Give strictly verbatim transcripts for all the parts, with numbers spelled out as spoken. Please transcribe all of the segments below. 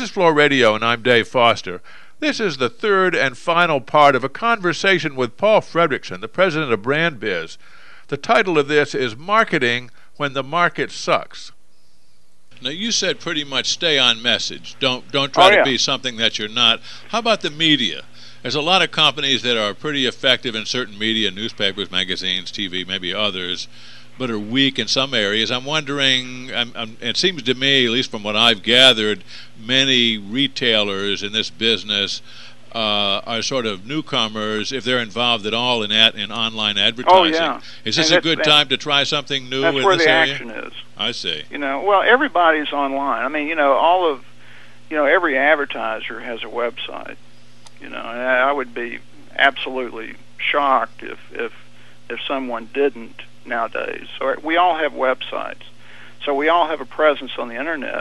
is Floor Radio, and I'm Dave Foster. This is the third and final part of a conversation with Paul Fredrickson, the president of BrandBiz. The title of this is Marketing When the Market Sucks. Now, you said pretty much stay on message. Don't don't try oh, yeah. to be something that you're not. How about the media? There's a lot of companies that are pretty effective in certain media, newspapers, magazines, T V, maybe others, but are weak in some areas. I'm wondering, I'm, I'm, it seems to me, at least from what I've gathered, many retailers in this business uh, are sort of newcomers, if they're involved at all in ad, in online advertising. Oh, yeah. Is this and a good time to try something new in this area? That's where the action is. I see. You know, well, everybody's online. I mean, you know, all of, you know, every advertiser has a website. You know, and I would be absolutely shocked if if if someone didn't nowadays. So we all have websites. So we all have a presence on the internet.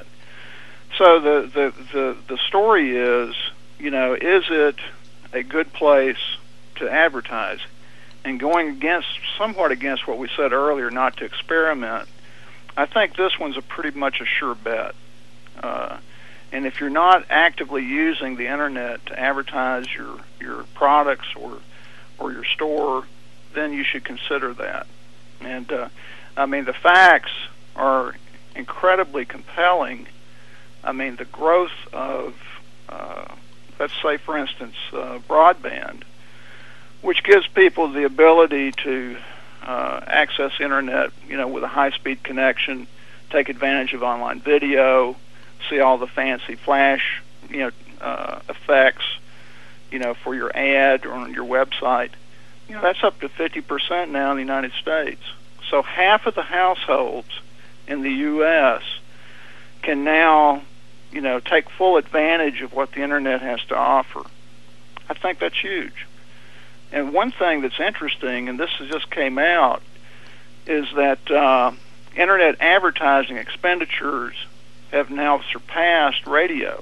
So the the the, the story is, you know, is it a good place to advertise? And going against, somewhat against what we said earlier, not to experiment, I think this one's a pretty much a sure bet. Uh, and if you're not actively using the internet to advertise your, your products or or your store, then you should consider that. And uh, I mean, the facts are incredibly compelling. I mean, the growth of, uh, let's say, for instance, uh, broadband, which gives people the ability to uh, access internet, you know, with a high-speed connection, take advantage of online video, see all the fancy flash, you know, uh, effects, you know, for your ad or on your website. You know, that's up to fifty percent now in the United States. So half of the households in the U S can now, you know, take full advantage of what the internet has to offer. I think that's huge. And one thing that's interesting, and this just came out, is that uh, internet advertising expenditures have now surpassed radio.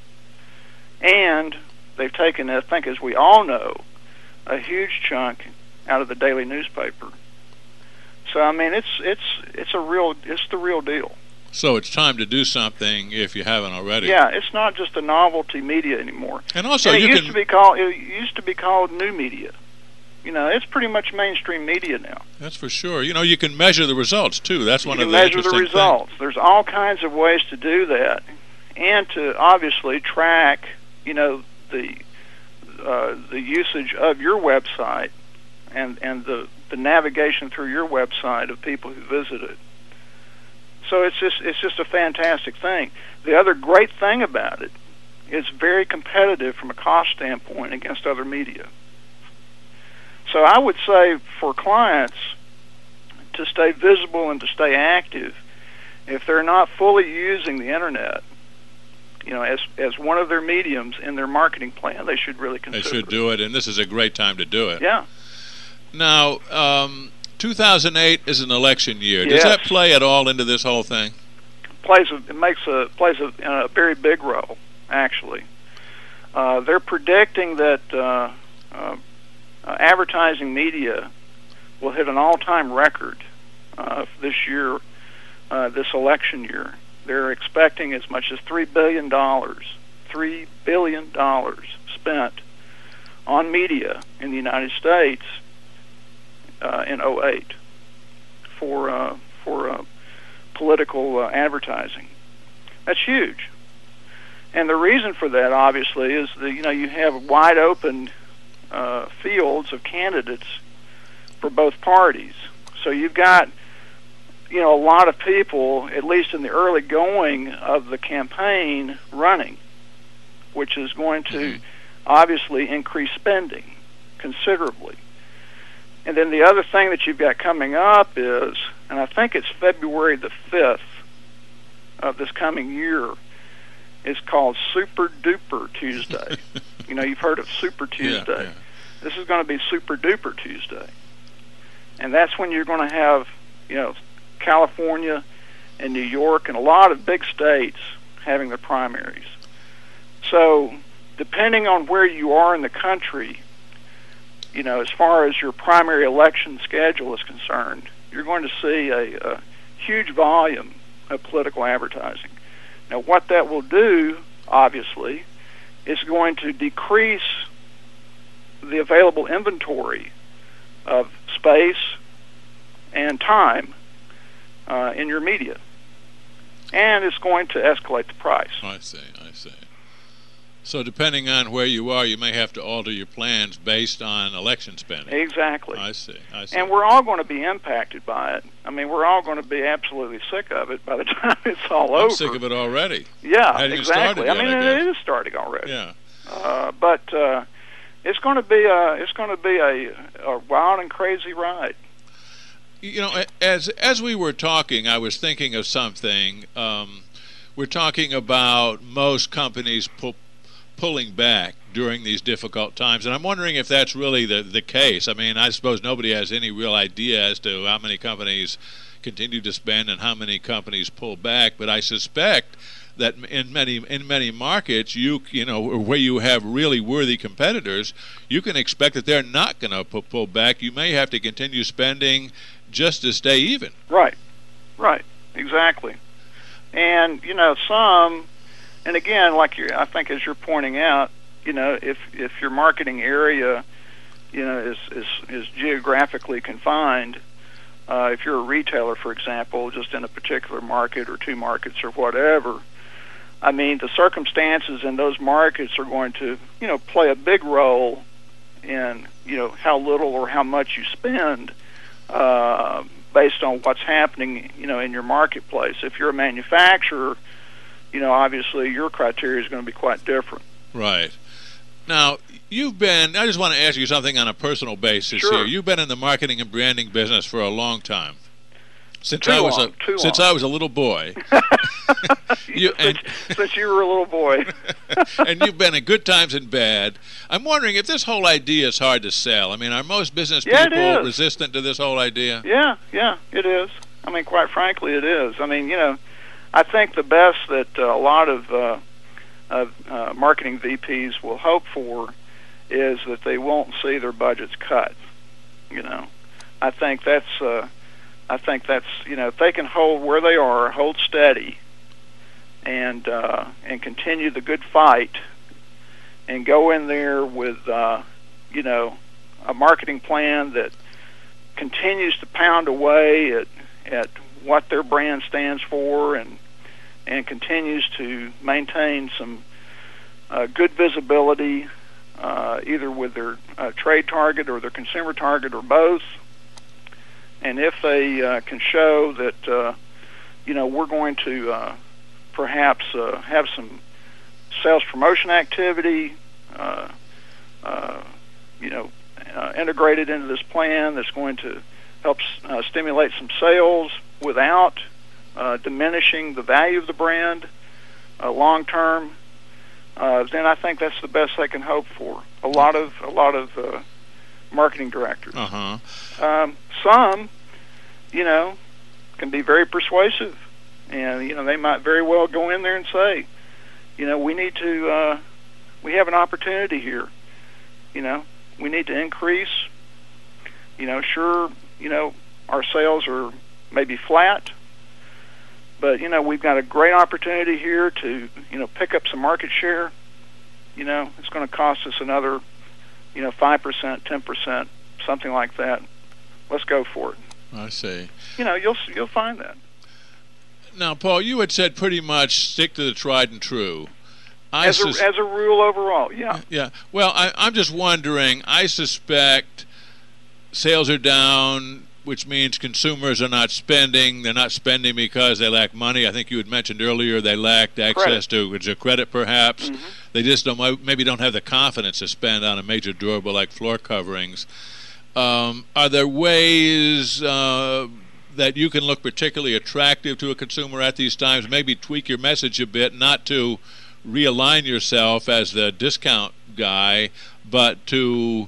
And they've taken, I think, as we all know, a huge chunk out of the daily newspaper. So I mean, it's it's it's a real it's the real deal. So it's time to do something if you haven't already. Yeah, it's not just a novelty media anymore. And also, and it you used can to be called it used to be called new media. You know, it's pretty much mainstream media now. That's for sure. You know, you can measure the results too. That's one you of can the measure interesting the results. things. There's all kinds of ways to do that, and to obviously track, you know, the uh, the usage of your website and and the the navigation through your website of people who visit it. So it's just it's just a fantastic thing. The other great thing about it is very competitive from a cost standpoint against other media. So I would say for clients to stay visible and to stay active, if they're not fully using the internet, you know, as as one of their mediums in their marketing plan, they should really consider it. They should do it, and this is a great time to do it. Yeah. Now, um, two thousand eight is an election year. Yes. Does that play at all into this whole thing? Plays a, it makes a plays a, a very big role, actually. Uh, they're predicting that uh, uh, uh, advertising media will hit an all-time record uh, this year, uh, this election year. They're expecting as much as three billion dollars, three billion dollars spent on media in the United States uh, in oh eight for uh, for uh, political uh, advertising. That's huge. And the reason for that, obviously, is that, you know, you have wide open uh, fields of candidates for both parties. So you've got, you know, a lot of people, at least in the early going of the campaign, running, which is going to mm-hmm. obviously increase spending considerably. And then the other thing that you've got coming up is, and I think it's February the fifth of this coming year, is called Super Duper Tuesday. You know, you've heard of Super Tuesday. Yeah, yeah. This is going to be Super Duper Tuesday. And that's when you're going to have, you know, California and New York and a lot of big states having their primaries. So depending on where you are in the country, you know, as far as your primary election schedule is concerned, you're going to see a, a huge volume of political advertising. Now, what that will do, obviously, is going to decrease the available inventory of space and time uh, in your media. And it's going to escalate the price. I see, I see. So depending on where you are, you may have to alter your plans based on election spending. Exactly. I see, I see. And we're all going to be impacted by it. I mean, we're all going to be absolutely sick of it by the time it's all I'm over. I'm sick of it already. Yeah, Hadn't exactly. Yet, I mean, I it is starting already. Yeah. Uh, but uh, it's going to be a it's going to be a, a wild and crazy ride. You know, as as we were talking, I was thinking of something. Um, we're talking about most companies pull, pulling back during these difficult times, and I'm wondering if that's really the the case. I mean, I suppose nobody has any real idea as to how many companies continue to spend and how many companies pull back, but I suspect that in many in many markets, you you know, where you have really worthy competitors, you can expect that they're not going to pull back. You may have to continue spending just to stay even. Right, right, exactly. And you know, some, and again, like you, I think as you're pointing out, you know, if if your marketing area, you know, is is is geographically confined. Uh, if you're a retailer, for example, just in a particular market or two markets or whatever, I mean, the circumstances in those markets are going to, you know, play a big role in, you know, how little or how much you spend uh, based on what's happening, you know, in your marketplace. If you're a manufacturer, you know, obviously your criteria is going to be quite different. Right. Now, you've been, I just want to ask you something on a personal basis Sure. here. You've been in the marketing and branding business for a long time. Since too I was long, a since long. I was a little boy. you, since, and, since you were a little boy. and you've been in good times and bad. I'm wondering if this whole idea is hard to sell. I mean, are most business Yeah, it people is. resistant to this whole idea? Yeah, yeah, it is. I mean, quite frankly, it is. I mean, you know, I think the best that uh, a lot of uh, of uh, marketing V Ps will hope for is that they won't see their budgets cut. You know, I think that's uh, I think that's you know, if they can hold where they are, hold steady, and uh, and continue the good fight, and go in there with uh, you know, a marketing plan that continues to pound away at at what their brand stands for, and and continues to maintain some uh, good visibility, uh, either with their uh, trade target or their consumer target or both. And if they uh, can show that, uh, you know, we're going to uh, perhaps uh, have some sales promotion activity, uh, uh, you know, uh, integrated into this plan that's going to help uh, stimulate some sales without uh, diminishing the value of the brand uh, long term, uh, then I think that's the best they can hope for. A lot of a lot of uh, marketing directors. Uh-huh. Um, some, you know, can be very persuasive, and you know they might very well go in there and say, you know, we need to, uh, we have an opportunity here. You know, we need to increase. You know, sure, you know, our sales are maybe flat, but, you know, we've got a great opportunity here to, you know, pick up some market share. You know, it's going to cost us another, you know, five percent, ten percent, something like that. Let's go for it. I see. You know, you'll you'll find that. Now, Paul, you had said pretty much stick to the tried and true. I as, a, sus- as a rule overall, yeah. Yeah. Well, I, I'm just wondering, I suspect sales are down, which means consumers are not spending. They're not spending because they lack money. I think you had mentioned earlier they lacked access to, to credit, perhaps. Mm-hmm. They just don't, maybe don't have the confidence to spend on a major durable like floor coverings. Um, are there ways uh, that you can look particularly attractive to a consumer at these times? Maybe tweak your message a bit, not to realign yourself as the discount guy, but to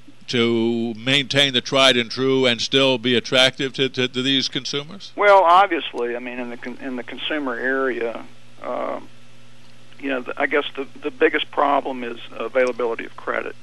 to maintain the tried and true and still be attractive to, to, to these consumers? Well, obviously, I mean, in the con- in the consumer area, um, you know, the, I guess the the biggest problem is availability of credit,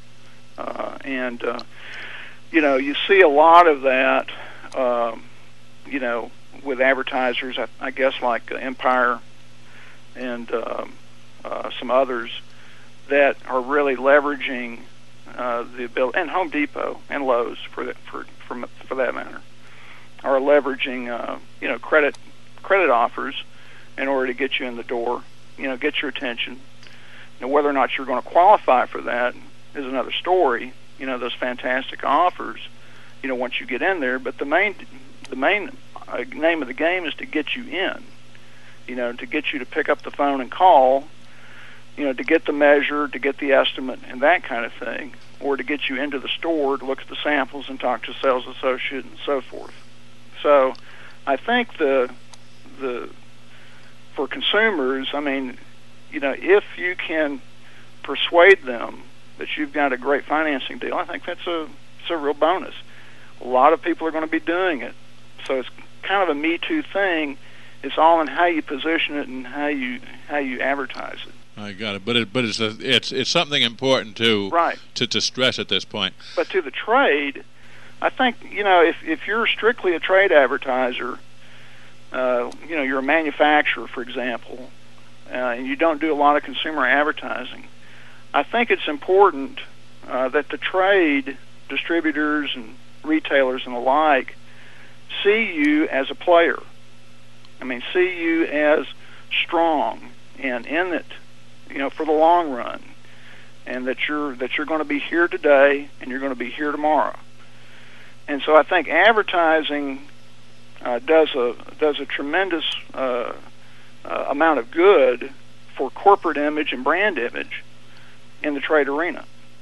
uh, and uh, you know, you see a lot of that, um, you know, with advertisers. I, I guess like uh, Empire and um, uh, some others that are really leveraging uh, the ability, and Home Depot and Lowe's for that for for, for that matter, are leveraging uh, you know credit credit offers in order to get you in the door, you know, get your attention. Now, whether or not you're going to qualify for that is another story. You know, those fantastic offers, you know, once you get in there. But the main the main uh, name of the game is to get you in. You know, to get you to pick up the phone and call. You know, to get the measure, to get the estimate, and that kind of thing, or to get you into the store to look at the samples and talk to a sales associate and so forth. So, I think the the for consumers, I mean, you know, if you can persuade them that you've got a great financing deal, I think that's a it's a real bonus. A lot of people are going to be doing it, so it's kind of a Me Too thing. It's all in how you position it and how you how you advertise it. I got it, but it, but it's a, it's it's something important to right. to to stress at this point. But to the trade, I think you know if if you're strictly a trade advertiser, uh, you know you're a manufacturer, for example, uh, and you don't do a lot of consumer advertising. I think it's important uh, that the trade distributors and retailers and the like see you as a player. I mean, see you as strong and in it, you know, for the long run, and that you're that you're going to be here today and you're going to be here tomorrow. And so I think advertising uh, does a does a tremendous uh, uh, amount of good for corporate image and brand image in the trade arena.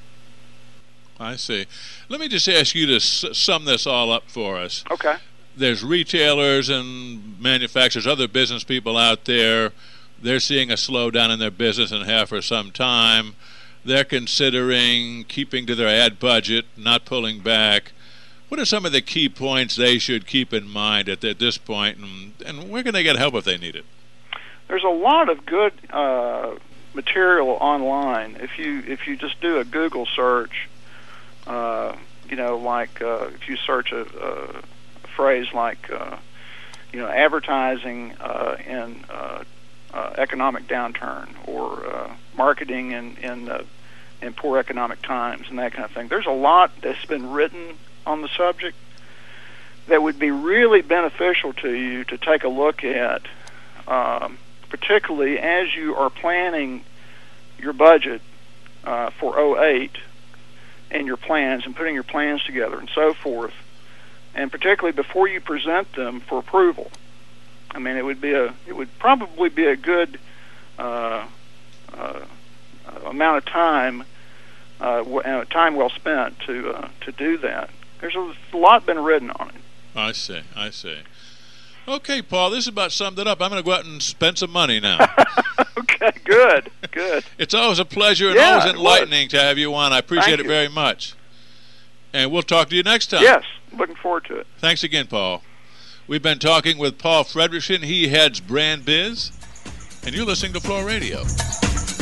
I see. Let me just ask you to s- sum this all up for us. Okay. There's retailers and manufacturers, other business people out there. They're seeing a slowdown in their business and have for some time. They're considering keeping to their ad budget, not pulling back. What are some of the key points they should keep in mind at, at this point, and, and where can they get help if they need it? There's a lot of good uh, material online. If you if you just do a Google search, uh, you know, like uh, if you search a, a, a phrase like, uh, you know, advertising uh, in uh, uh, economic downturn, or uh, marketing in in, uh, in poor economic times, and that kind of thing. There's a lot that's been written on the subject that would be really beneficial to you to take a look at, um, particularly as you are planning your budget uh, for oh eight and your plans and putting your plans together and so forth, and particularly before you present them for approval. I mean, it would be a it would probably be a good uh, uh, amount of time, uh, w- time well spent to uh, to do that. There's a lot been written on it. I see, I see. Okay, Paul, this is about summed it up. I'm going to go out and spend some money now. Okay, good, good. It's always a pleasure and Yeah, always enlightening to have you on. I appreciate Thank it you. very much. And we'll talk to you next time. Yes, looking forward to it. Thanks again, Paul. We've been talking with Paul Fredrickson. He heads Brand Biz, and you're listening to Floor Radio.